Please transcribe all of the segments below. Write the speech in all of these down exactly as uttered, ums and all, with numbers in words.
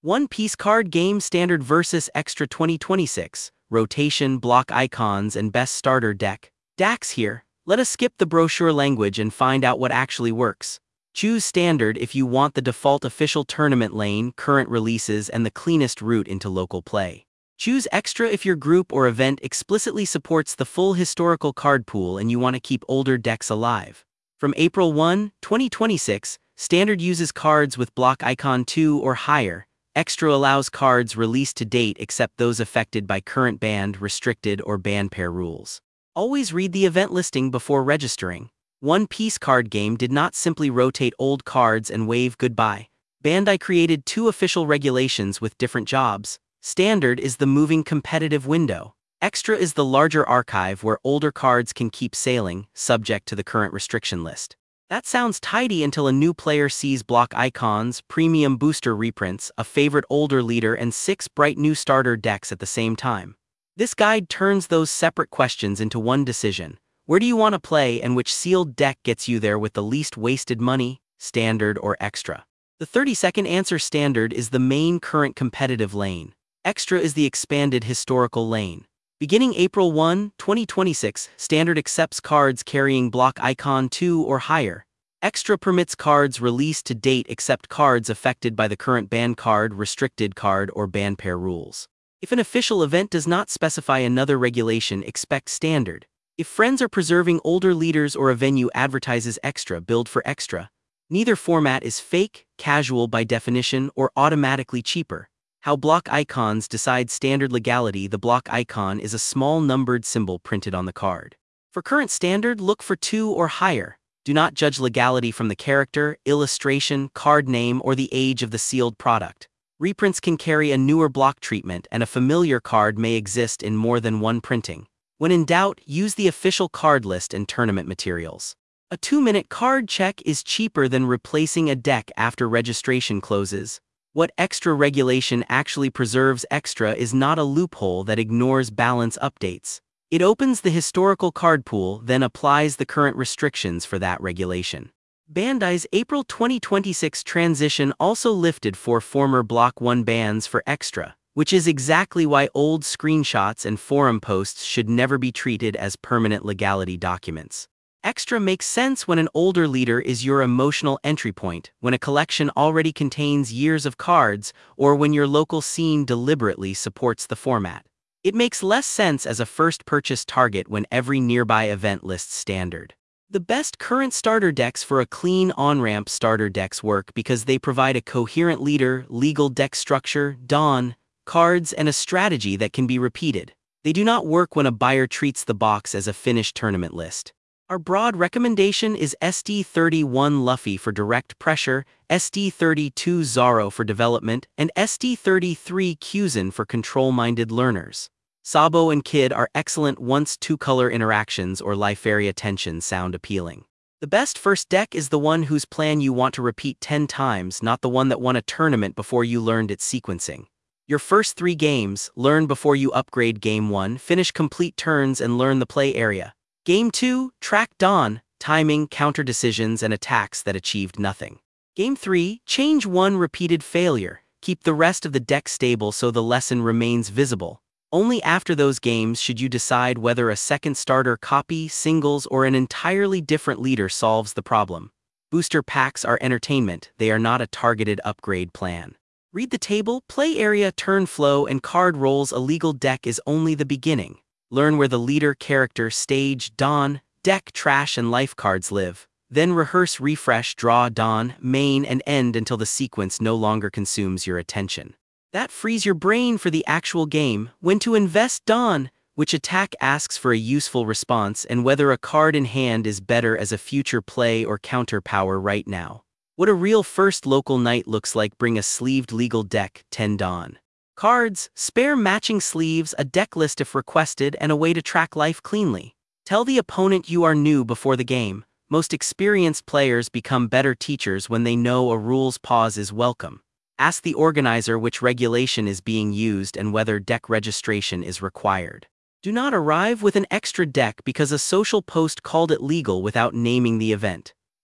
One Piece Card Game Standard versus Extra twenty twenty-six, Rotation, Block Icons, and Best Starter Deck. Dax here. Let us skip the brochure language and find out what actually works. Choose Standard if you want the default official tournament lane, current releases, and the cleanest route into local play. Choose Extra if your group or event explicitly supports the full historical card pool and you want to keep older decks alive. From April first, twenty twenty-six, Standard uses cards with block icon two or higher. Extra allows cards released to date except those affected by current banned, restricted, or ban pair rules. Always read the event listing before registering. One Piece Card Game did not simply rotate old cards and wave goodbye. Bandai created two official regulations with different jobs. Standard is the moving competitive window. Extra is the larger archive where older cards can keep sailing, subject to the current restriction list. That sounds tidy until a new player sees block icons, premium booster reprints, a favorite older leader, and six bright new starter decks at the same time. This guide turns those separate questions into one decision. Where do you want to play and which sealed deck gets you there with the least wasted money, Standard or Extra? The thirty second answer: Standard is the main current competitive lane. Extra is the expanded historical lane. Beginning April first, twenty twenty-six, Standard accepts cards carrying block icon two or higher. Extra permits cards released to date except cards affected by the current ban card, restricted card, or ban pair rules. If an official event does not specify another regulation, expect Standard. If friends are preserving older leaders or a venue advertises Extra, build for Extra. Neither format is fake, casual by definition, or automatically cheaper. How block icons decide Standard legality: the block icon is a small numbered symbol printed on the card. For current Standard, look for two or higher. Do not judge legality from the character, illustration, card name, or the age of the sealed product. Reprints can carry a newer block treatment, and a familiar card may exist in more than one printing. When in doubt, use the official card list and tournament materials. A two minute card check is cheaper than replacing a deck after registration closes. What Extra regulation actually preserves: Extra is not a loophole that ignores balance updates. It opens the historical card pool, then applies the current restrictions for that regulation. Bandai's April twenty twenty-six transition also lifted four former Block one bans for Extra, which is exactly why old screenshots and forum posts should never be treated as permanent legality documents. Extra makes sense when an older leader is your emotional entry point, when a collection already contains years of cards, or when your local scene deliberately supports the format. It makes less sense as a first purchase target when every nearby event lists Standard. The best current starter decks for a clean on-ramp: starter decks work because they provide a coherent leader, legal deck structure, dawn, cards, and a strategy that can be repeated. They do not work when a buyer treats the box as a finished tournament list. Our broad recommendation is S D thirty-one Luffy for direct pressure, S D thirty-two Zoro for development, and S D thirty-three Kuzan for control-minded learners. Sabo and Kid are excellent once two-color interactions or life area tension sound appealing. The best first deck is the one whose plan you want to repeat ten times, not the one that won a tournament before you learned its sequencing. Your first three games, learn before you upgrade. Game one, finish complete turns and learn the play area. Game two, track dawn, timing, counter decisions, and attacks that achieved nothing. Game three, change one repeated failure, keep the rest of the deck stable so the lesson remains visible. Only after those games should you decide whether a second starter copy, singles, or an entirely different leader solves the problem. Booster packs are entertainment, they are not a targeted upgrade plan. Read the table, play area, turn flow, and card rolls. A legal deck is only the beginning. Learn where the leader, character, stage, dawn, deck, trash, and life cards live. Then rehearse, refresh, draw, dawn, main, and end until the sequence no longer consumes your attention. That frees your brain for the actual game: when to invest dawn, which attack asks for a useful response, and whether a card in hand is better as a future play or counter power right now. What a real first local night looks like: bring a sleeved legal deck, ten dawn. Cards, spare matching sleeves, a deck list if requested, and a way to track life cleanly. Tell the opponent you are new before the game. Most experienced players become better teachers when they know a rules pause is welcome. Ask the organizer which regulation is being used and whether deck registration is required. Do not arrive with an extra deck because a social post called it legal without naming the event.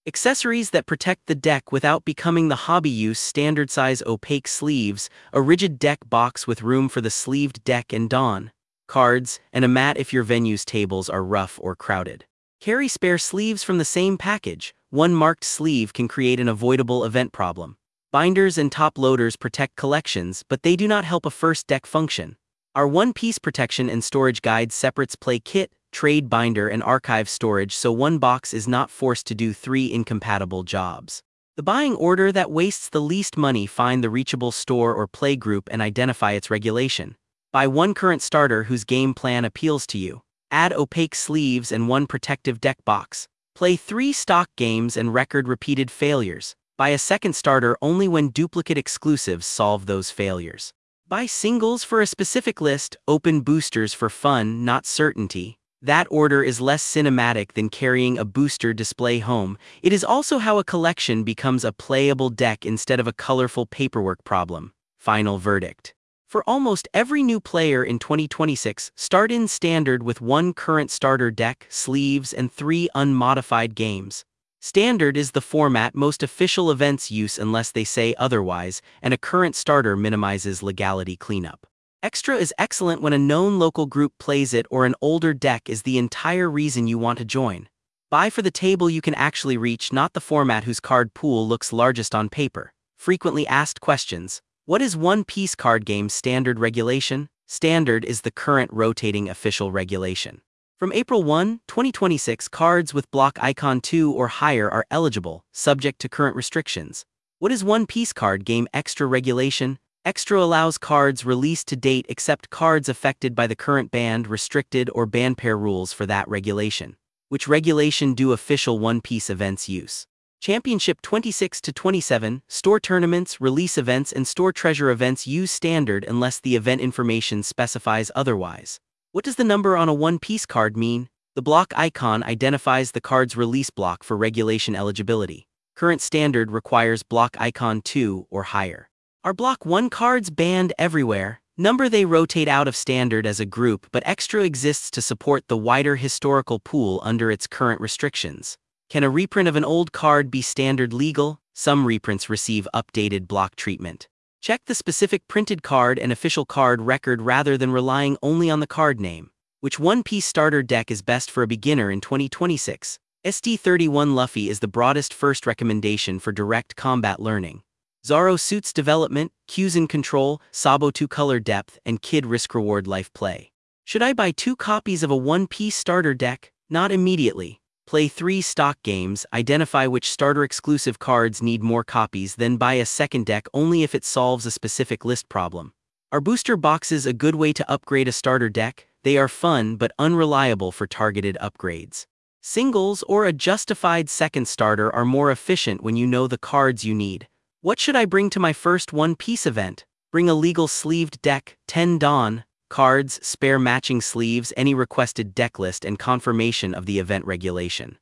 Accessories that protect the deck without becoming the hobby use: standard size opaque sleeves, a rigid deck box with room for the sleeved deck and dawn, cards, and a mat if your venue's tables are rough or crowded. Carry spare sleeves from the same package. One marked sleeve can create an avoidable event problem. Binders and top loaders protect collections, but they do not help a first deck function. Our one-piece protection and storage guide separates play kit, trade binder and archive storage so one box is not forced to do three incompatible jobs. The buying order that wastes the least money: find the reachable store or play group and identify its regulation. Buy one current starter whose game plan appeals to you. Add opaque sleeves and one protective deck box. Play three stock games and record repeated failures. Buy a second starter only when duplicate exclusives solve those failures. Buy singles for a specific list, open boosters for fun, not certainty. That order is less cinematic than carrying a booster display home. It is also how a collection becomes a playable deck instead of a colorful paperwork problem. Final verdict. For almost every new player in twenty twenty-six, start in Standard with one current starter deck, sleeves, and three unmodified games. Standard is the format most official events use unless they say otherwise, and a current starter minimizes legality cleanup. Extra is excellent when a known local group plays it or an older deck is the entire reason you want to join. Buy for the table you can actually reach, not the format whose card pool looks largest on paper. Frequently asked questions. What is one-piece card game standard regulation? Standard is the current rotating official regulation. From April first, twenty twenty-six, cards with block icon two or higher are eligible, subject to current restrictions. What is one-piece card game extra regulation? Extra allows cards released to date except cards affected by the current banned, restricted, or ban pair rules for that regulation. Which regulation do official one-piece events use? Championship twenty-six to twenty-seven, store tournaments, release events, and store treasure events use standard unless the event information specifies otherwise. What does the number on a one-piece card mean? The block icon identifies the card's release block for regulation eligibility. Current standard requires block icon two or higher. Are block one cards banned everywhere? Number they rotate out of standard as a group, but extra exists to support the wider historical pool under its current restrictions. Can a reprint of an old card be standard legal? Some reprints receive updated block treatment. Check the specific printed card and official card record rather than relying only on the card name. Which one-piece starter deck is best for a beginner in twenty twenty-six? S D thirty-one Luffy is the broadest first recommendation for direct combat learning. Zoro suits development, Kyuzen control, Sabo two color depth, and Kid risk-reward life play. Should I buy two copies of a one-piece starter deck? Not immediately. Play three stock games, identify which starter exclusive cards need more copies, then buy a second deck only if it solves a specific list problem. Are booster boxes a good way to upgrade a starter deck? They are fun but unreliable for targeted upgrades. Singles or a justified second starter are more efficient when you know the cards you need. What should I bring to my first one-piece event? Bring a legal sleeved deck, ten Dawn, cards, spare matching sleeves, any requested deck list, and confirmation of the event regulation.